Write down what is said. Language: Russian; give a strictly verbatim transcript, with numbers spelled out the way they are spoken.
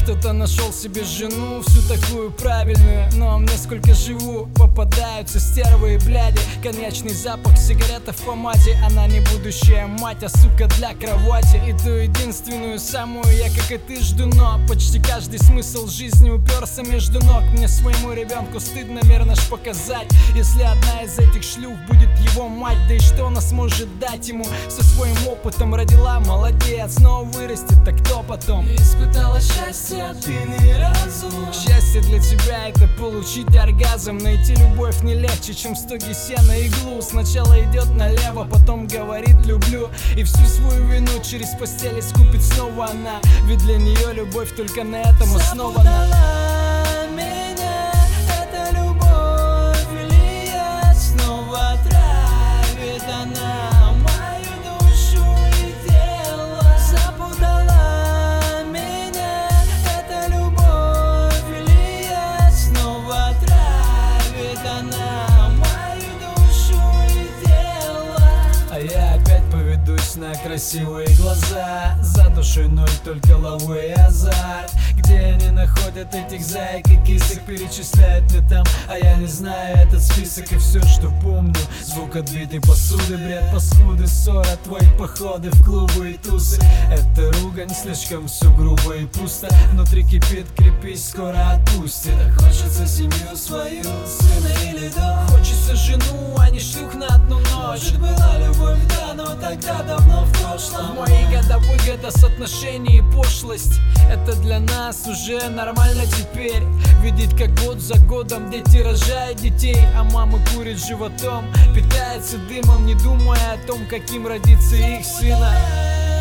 Кто-то нашел себе жену, всю такую правильную, но мне сколько живу, попадаются стервы и бляди. Коньячный запах, сигарета в помаде. Она не будущая мать, а сука для кровати. И ту единственную самую я, как и ты, жду, но почти каждый смысл жизни уперся между ног. Мне своему ребенку стыдно, наверное, ж показать, если одна из этих шлюх будет его мать. Да и что она сможет дать ему со своим опытом? Родила, молодец, снова вырастет, так кто потом? Испытала счастье, а ты ни разу. Счастье для тебя — это получить оргазм. Найти любовь не легче, чем стоги сена и иглу. Сначала идет налево, потом говорит люблю, и всю свою вину через постель искупит снова она. Ведь для нее любовь только на этом основана. Запутала меня эта любовь, или я снова травит она мою душу и тело. Запутала меня эта любовь, или я снова травит она мою душу и тело. А я опять поведусь на красивые глаза. За душой ноль, только лаву и азарт. Где они находят этих заек и кисок, перечисляют мне там, а я не знаю этот список. И все, что помню, звук отбитой посуды, бред паскуды, ссора, твои походы в клубы и тусы. Это ругань, слишком все грубо и пусто. Внутри кипит, крепись, скоро отпустит. Так хочется семью свою, сына или дочь. Хочется жену, а не шлюх на одну ночь. Может, была любовь, да, но тогда давно в прошлом. В мои года выгода, соотношение и пошлость — это для нас уже нормально теперь. Видеть, как год за годом дети рожают детей, а мамы курят животом, питается дымом, не думая о том, каким родится их сына.